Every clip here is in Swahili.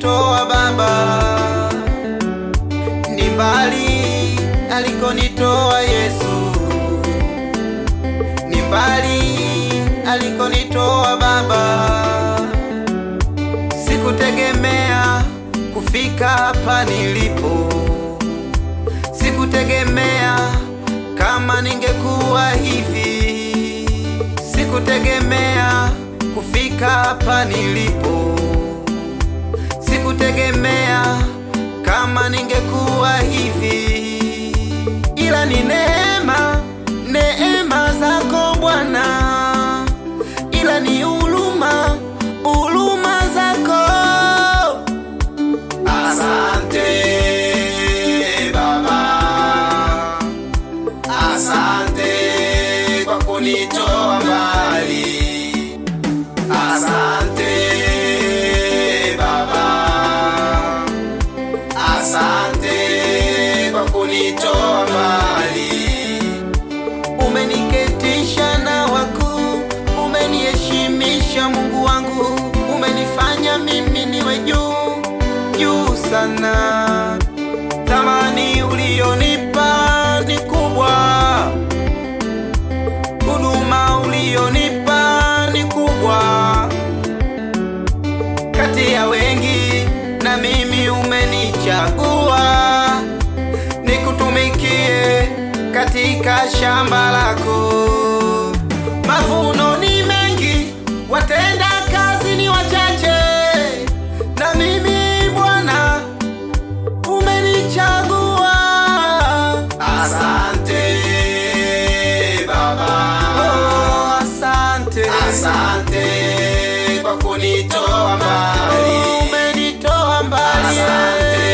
alikonitoa Baba, ni mbali alikonitoa Yesu, ni mbali alikonitoa Baba. Sikutegemea kufika hapa nilipo, sikutegemea kama ningekuwa hivi, sikutegemea kufika hapa nilipo, sikutegemea kama ningekuwa hivi, ila ni neema, neema zako Bwana, ila ni huruma, huruma zako. Asante Baba, asante kwa kunitoa mbali. Asante Baba, asante kwa kunitoa mbali. Umeniketisha na wakuu, umeniheshimisha Mungu wangu, umenifanya mimi niwe juu, juu sana. Thamani ulionipa ni kubwa, huduma ulionipa ni kubwa. Kati ya wengi na mimi umenichagua, nikutumikie katika shamba lako. Mavuno ni mengi, watenda kazi ni wachache, na mimi Bwana umenichagua. Asante Baba, oh, asante, asante kwa kunitoa mbali, umenitoa mbali. Asante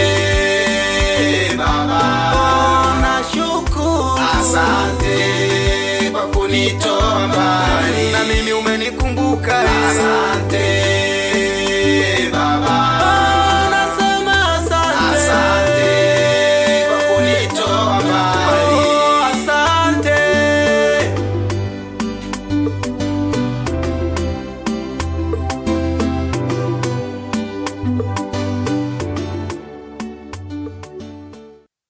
Baba, oh, nashukuru. Asante kwa kunitoa mbali, na mimi umenikumbuka. Asante